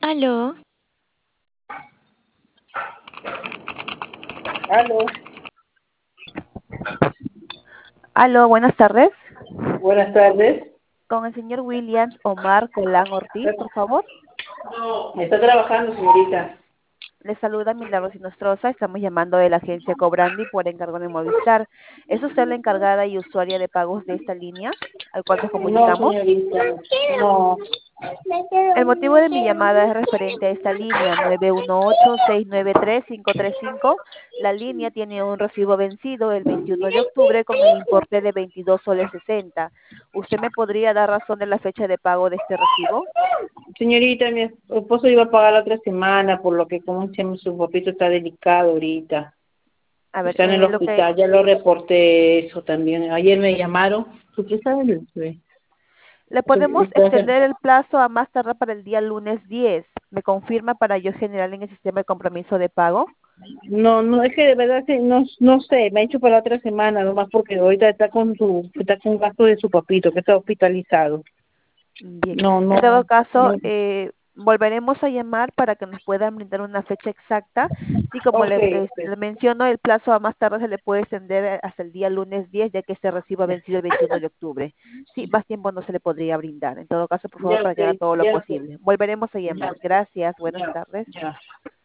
Aló, Aló, Aló, buenas tardes. buenas tardes. Con el señor Williams Omar Colán Ortiz, por favor. Está trabajando, señorita. Le saluda Milagros Inostroza. Estamos llamando de la agencia Cobrandi por encargo de Movistar. ¿Es usted la encargada y usuaria de pagos de esta línea al cual nos No, comunicamos? señorita. No. El motivo de mi llamada es referente a esta línea 918-693-535. La línea tiene un recibo vencido el 21 de octubre con el importe de 22 soles 60. ¿Usted me podría dar razón de la fecha de pago de este recibo? Señorita, mi esposo iba a pagar la otra semana, por lo que, como decimos, su papito está delicado ahorita. A ver, Está en el lo que hospital, ya lo reporté eso también. Ayer me llamaron. ¿Usted sabe? le podemos extender el plazo a más tardar para el día lunes 10. ¿Me confirma para yo generar en el sistema de compromiso de pago? No, no, es que de verdad que no sé, me ha hecho para la otra semana, nomás porque ahorita está con gasto de su papito, que está hospitalizado. Bien. No, En no, todo caso, no. volveremos a llamar para que nos puedan brindar una fecha exacta. Sí, como Ok, le menciono, el plazo a más tarde se le puede extender hasta el día lunes 10, ya que este recibo ha vencido el 21 de octubre. Sí, más tiempo no se le podría brindar. En todo caso, por favor, ya, para que haga ok, todo lo ya, ok, posible. Volveremos a ya, llamar. Gracias. Buenas ya, tardes. ya.